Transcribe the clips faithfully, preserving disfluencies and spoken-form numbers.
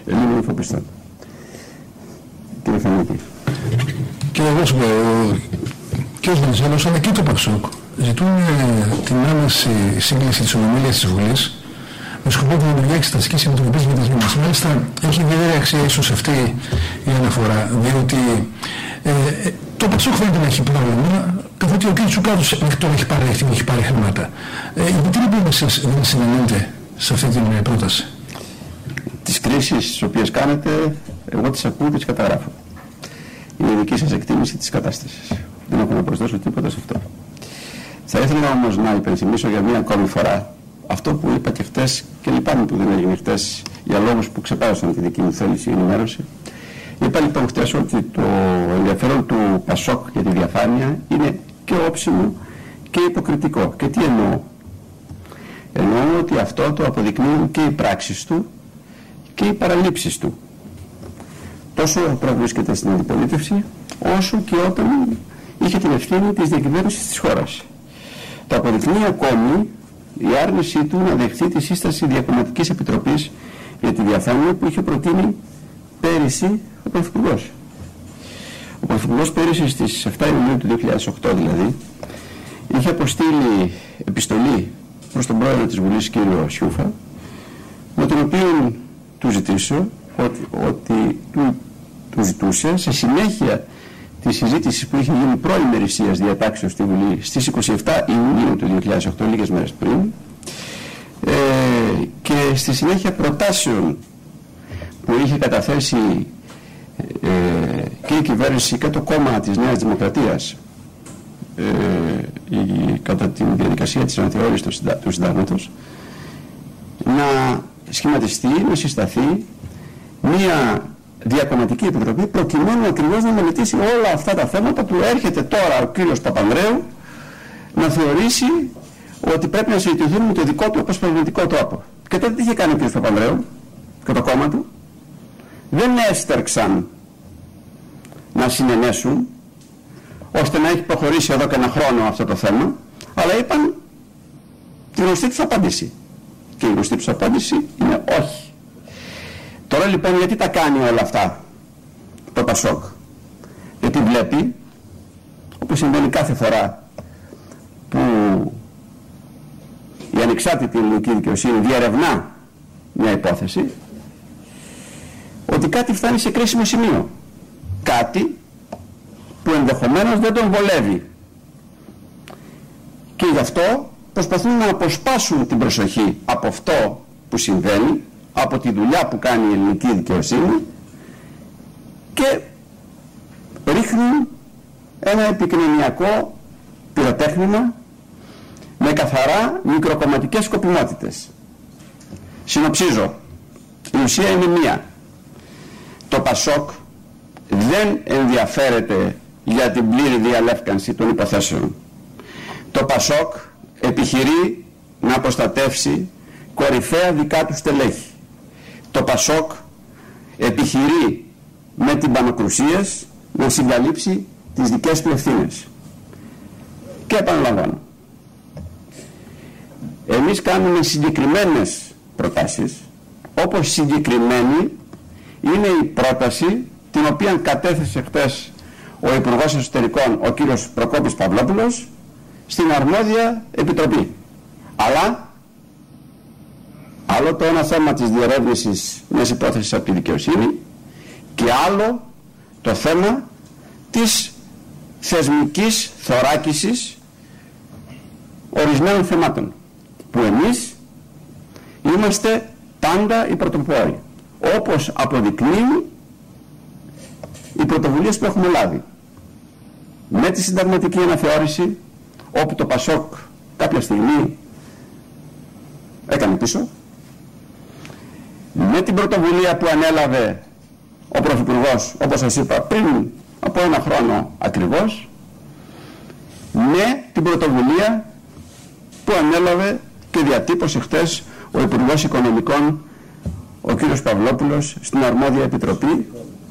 Ελλήνων εφοπλιστών. Κύριε Φανίκη. Κύριε Βόσπο, και ο Βενιζέλος αλλά και το ΠΑΣΟΚ ζητούν την άμεση σύγκληση της Ολομέλειας της Βουλής με σκοπό την δημιουργία εξεταστικής επιτροπής για τις μήνες. Μάλιστα, έχει ιδιαίτερη αξία ίσως αυτή η αναφορά, διότι ε, το ΠΑΣΟΚ φαίνεται να έχει πρόβλημα, καθότι ο κ. Τσουκάτος μέχρι τώρα έχει πάρει, έχει πάρει χρήματα. Ε, γιατί λοιπόν εσείς δεν συνεννοείτε σε αυτή την πρόταση? Τις κρίσεις τις οποίες κάνετε, εγώ τις ακούω και τις καταγράφω. Είναι η δική σας εκτίμηση της κατάστασης. Δεν έχω να προσθέσω τίποτα σε αυτό. Θα ήθελα όμως να υπενθυμίσω για μία ακόμη φορά αυτό που είπα και χτες, και λυπάμαι που δεν έγινε χτες για λόγους που ξεπέρασαν τη δική μου θέληση ή ενημέρωση. Είπα λοιπόν χτες ότι το ενδιαφέρον του ΠΑΣΟΚ για τη διαφάνεια είναι και όψιμο και υποκριτικό. Και τι εννοώ? Εννοώ ότι αυτό το αποδεικνύουν και οι πράξεις του και οι παραλήψεις του. Τόσο όταν βρίσκεται στην αντιπολίτευση, όσο και όταν είχε την ευθύνη της διακυβέρνησης της χώρας. Το αποδεικνύει ακόμη η άρνησή του να δεχθεί τη σύσταση διακομματικής επιτροπής για τη διαφάνεια που είχε προτείνει πέρυσι ο Πρωθυπουργός. Ο Πρωθυπουργός πέρυσι στις εφτά Ιουνίου του δύο χιλιάδες οκτώ δηλαδή είχε αποστείλει επιστολή προς τον πρόεδρο της Βουλής κύριο Σιούφα, με τον οποίο του ζητήσω ότι, ότι του, του ζητούσε σε συνέχεια τη συζήτηση που είχε γίνει πρώην ημερησίας διατάξεως στη Βουλή στις είκοσι επτά Ιουνίου του δύο χιλιάδες οκτώ, λίγες μέρες πριν, ε, και στη συνέχεια προτάσεων που είχε καταθέσει ε, και η κυβέρνηση και το κόμμα της Νέας Δημοκρατίας ε, η, κατά τη διαδικασία της αναθεώρησης του, συντα, του συντάγματος, να σχηματιστεί, να συσταθεί μία διακομματική επιτροπή προκειμένου ακριβώς να μελετήσει όλα αυτά τα θέματα που έρχεται τώρα ο κύριος Παπανδρέου να θεωρήσει ότι πρέπει να συζητηθούν με το δικό του αποσπασματικό τρόπο. Και τότε τι είχε κάνει ο κύριος Παπανδρέου και το κόμμα του? Δεν έστερξαν να συνενέσουν ώστε να έχει προχωρήσει εδώ και ένα χρόνο αυτό το θέμα, αλλά είπαν τη γνωστή τους απάντηση. Και η γνωστή τους απάντηση είναι όχι. Τώρα λοιπόν γιατί τα κάνει όλα αυτά το ΠΑΣΟΚ? Γιατί βλέπει, όπως συμβαίνει κάθε φορά που η ανεξάρτητη ελληνική δικαιοσύνη διερευνά μια υπόθεση, ότι κάτι φτάνει σε κρίσιμο σημείο. Κάτι που ενδεχομένως δεν τον βολεύει. Και γι' αυτό προσπαθούν να αποσπάσουν την προσοχή από αυτό που συμβαίνει, από τη δουλειά που κάνει η ελληνική δικαιοσύνη, και ρίχνουν ένα επικοινωνιακό πυροτέχνημα με καθαρά μικροκομματικές σκοπιμότητες. Συνοψίζω, η ουσία είναι μία. Το ΠΑΣΟΚ δεν ενδιαφέρεται για την πλήρη διαλεύκανση των υποθέσεων. Το ΠΑΣΟΚ επιχειρεί να προστατεύσει κορυφαία δικά του στελέχη. Το ΠΑΣΟΚ επιχειρεί με την πανοκρουσίες να συγκαλύψει τις δικές του ευθύνες. Και επαναλαμβάνω, εμείς κάνουμε συγκεκριμένες προτάσεις, όπως συγκεκριμένη είναι η πρόταση την οποία κατέθεσε χτες ο Υπουργός Εσωτερικών, ο κύριος Προκόπης Παυλόπουλος, στην αρμόδια επιτροπή. Αλλά άλλο το ένα θέμα της διερεύνησης μιας υπόθεσης από τη δικαιοσύνη και άλλο το θέμα της θεσμικής θωράκισης ορισμένων θεμάτων, που εμείς είμαστε πάντα οι πρωτοπόροι, όπως αποδεικνύει οι πρωτοβουλίες που έχουμε λάβει με τη συνταγματική αναθεώρηση, όπου το ΠΑΣΟΚ κάποια στιγμή έκανε πίσω, με την πρωτοβουλία που ανέλαβε ο Πρωθυπουργός, όπως σας είπα, πριν από ένα χρόνο ακριβώς, με την πρωτοβουλία που ανέλαβε και διατύπωσε χτες ο Υπουργός Οικονομικών, ο κύριος Παυλόπουλος, στην αρμόδια επιτροπή,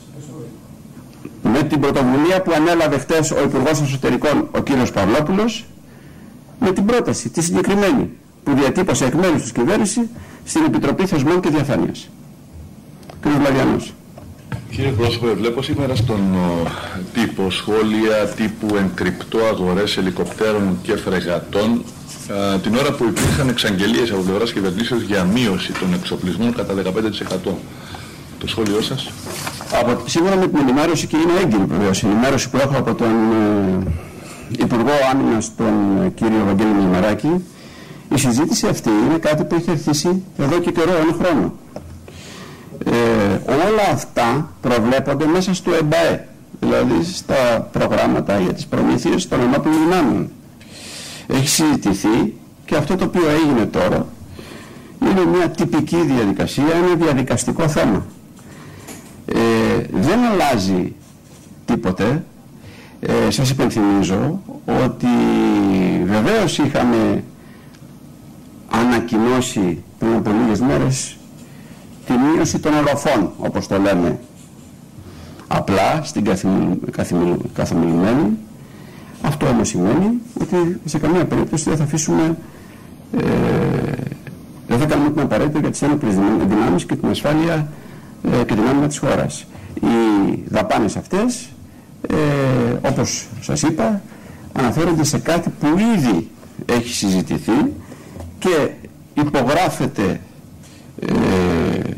με την πρωτοβουλία που ανέλαβε χτες ο Υπουργός Εσωτερικών, ο κύριος Παυλόπουλος, με την πρόταση τη συγκεκριμένη που διατύπωσε εκ μέρους της κυβέρνησης στην Επιτροπή Θεσμών και Διαφάνειας. Και Κύριε Βλαδιανός. Κύριε Πρόσωπε, βλέπω σήμερα στον τύπο σχόλια τύπου «Εγκρυπτό αγορές ελικοπτέρων και φρεγατών» α, την ώρα που υπήρχαν εξαγγελίες από πλευράς κυβερνήσεως για μείωση των εξοπλισμών κατά δεκαπέντε τοις εκατό. Το σχόλιο σας? Από, σίγουρα με την ενημέρωση, και είναι έγκυρη βεβαίως, η ενημέρωση που έχω από τον ε, Υπουργό Άμυνας, τον ε, κύριο Βαγγέλη Μημεράκη, η συζήτηση αυτή είναι κάτι που έχει αρχίσει εδώ και καιρό, ένα χρόνο. Ε, όλα αυτά προβλέπονται μέσα στο ΕΜΠΑΕ, δηλαδή στα προγράμματα για τις προμήθειες των ενόπλων δυνάμεων. Έχει συζητηθεί και αυτό το οποίο έγινε τώρα είναι μια τυπική διαδικασία, είναι διαδικαστικό θέμα. Ε, δεν αλλάζει τίποτε. Ε, σας υπενθυμίζω ότι βεβαίως είχαμε ανακοινώσει πριν από λίγες μέρες τη μείωση των οροφών, όπως το λέμε απλά στην καθημερινή. Αυτό όμως σημαίνει ότι σε καμία περίπτωση δεν θα αφήσουμε, ε, δεν θα κάνουμε την απαραίτητα για τις ένοπλες δυνάμεις και την ασφάλεια ε, και την άμυνα της χώρας. Οι δαπάνες αυτές, ε, όπως σας είπα, αναφέρονται σε κάτι που ήδη έχει συζητηθεί και υπογράφεται ε,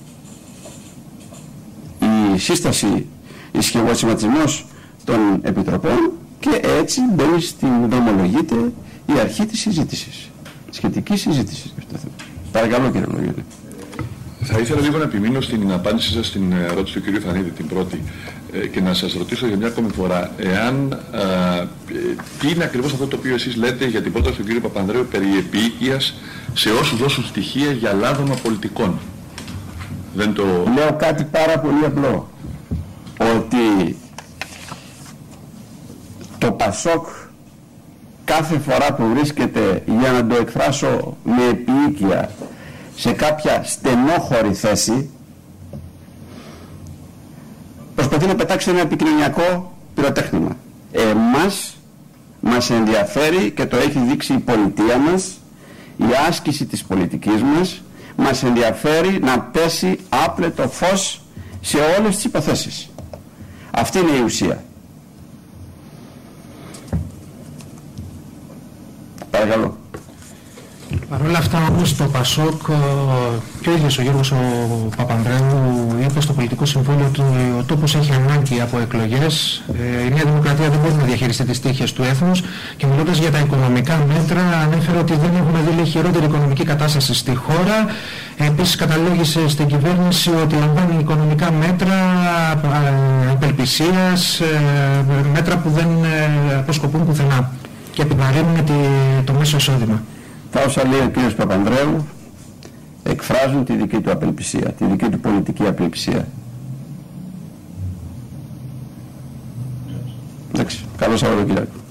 η σύσταση, ο σχηματισμός των επιτροπών, και έτσι μπαίνει στην, δρομολογείται η αρχή της συζήτησης, σχετική συζήτηση. Παρακαλώ, κύριε Λογιώτη. Θα ήθελα λίγο να επιμείνω στην απάντησή σας στην ερώτηση του κ. Φανίδη, την πρώτη, και να σας ρωτήσω για μια ακόμη φορά, εάν, α, τι είναι ακριβώς αυτό το οποίο εσείς λέτε για την πρόταση του κ. Παπανδρέου περί επίοικιας σε όσους δώσουν στοιχεία για λάδωμα πολιτικών. Δεν το... Λέω κάτι πάρα πολύ απλό, ότι το ΠΑΣΟΚ κάθε φορά που βρίσκεται, για να το εκφράσω με επίοικια, σε κάποια στενόχωρη θέση, προσπαθεί να πετάξει ένα επικοινωνιακό πυροτέχνημα. Εμάς μας ενδιαφέρει, και το έχει δείξει η πολιτεία μας, η άσκηση της πολιτικής μας, μας ενδιαφέρει να πέσει άπλετο φως σε όλες τις υποθέσεις. Αυτή είναι η ουσία. Παρακαλώ. Παρ' όλα αυτά όμως το ΠΑΣΟΚ και ο ίδιος ο Γιώργος ο Παπανδρέου είπε στο πολιτικό συμβούλιο ότι ο τόπος έχει ανάγκη από εκλογές. Η Νέα Δημοκρατία δεν μπορεί να διαχειριστεί τις τύχες του έθνους, και μιλώντας για τα οικονομικά μέτρα ανέφερε ότι δεν έχουμε δει λέει, χειρότερη οικονομική κατάσταση στη χώρα. Επίσης καταλόγησε στην κυβέρνηση ότι λαμβάνει οικονομικά μέτρα απελπισίας, μέτρα που δεν αποσκοπούν πουθενά και επιβαρύνουν το μέσο εισόδημα. Τα όσα λέει ο κ. Παπανδρέου εκφράζουν τη δική του απελπισία, τη δική του πολιτική απελπισία. Εντάξει, καλό Σαββατοκύριακο.